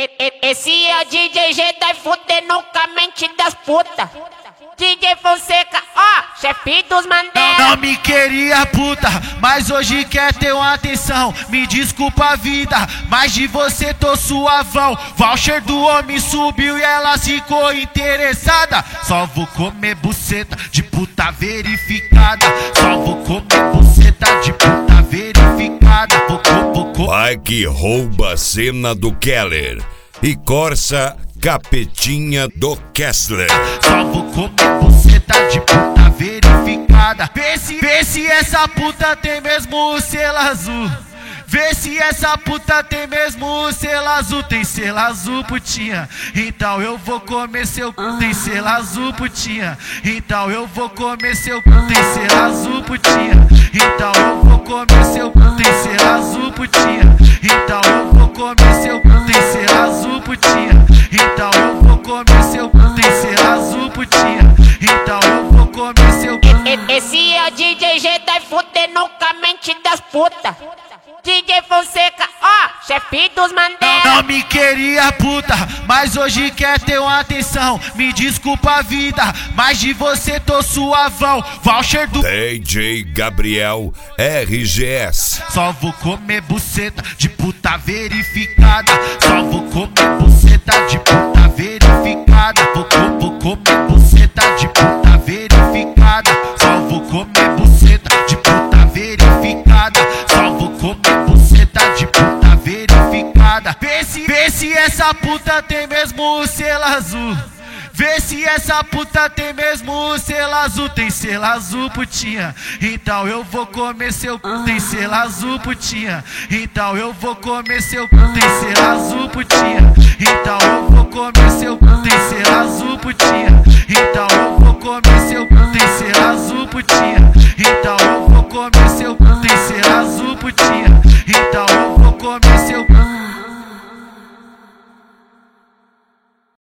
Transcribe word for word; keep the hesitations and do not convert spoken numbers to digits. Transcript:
Esse é o D J G, tá fudendo com a mente das putas. D J Fonseca, ó, chefe dos Mandela. Não, não me queria puta, mas hoje quer ter uma atenção. Me desculpa a vida, mas de você tô suavão. Voucher do homem subiu e ela ficou interessada. Só vou comer buceta de puta verificada. Só vou comer buceta de puta verificada. Pocô, pocô. Vai que rouba a cena do Keller e Corsa Capetinha do Kessler. Só vou comer buceta de puta verificada. Vê se, vê se essa puta tem mesmo o selo azul. Vê se essa puta tem mesmo o selo azul. Tem selo azul, putinha, então eu vou comer seu cu. Tem selo azul, putinha, então eu vou comer seu cu. Tem selo azul, putinha, então eu vou comer seu cu. Tem selo azul, putinha, então eu vou comer seu cu. Tem selo azul, putinha, então eu vou comer seu cu. Tem selo azul, putinha, então eu vou comer seu cu. Esse é o D J G, tá fudendo com a mente das putas. D J Fonseca, ó, chefe dos Mandela. Não, não me queria puta, mas hoje quer ter uma atenção. Me desculpa a vida, mas de você tô suavão. Voucher do D J Gabriel R G S. Só vou comer buceta de puta verificada. Só vou comer buceta de puta verificada. Vou, vou, vou comer buceta de puta verificada. Só vou comer buceta de puta verificada. Só vou comer buceta de puta verificada. Vê se, vê se essa puta tem mesmo o selo azul. Vê se essa puta tem mesmo o selo azul. Tem selo azul, putinha, então eu vou comer seu cu. Tem selo azul, putinha, então eu vou comer seu cu. Tem selo azul, putinha, então eu vou comer seu cu. Tem selo azul, putinha, então eu vou comer seu cu. Tem selo azul, putinha, então eu vou comer seu cu. Tem selo azul, putinha, então eu vou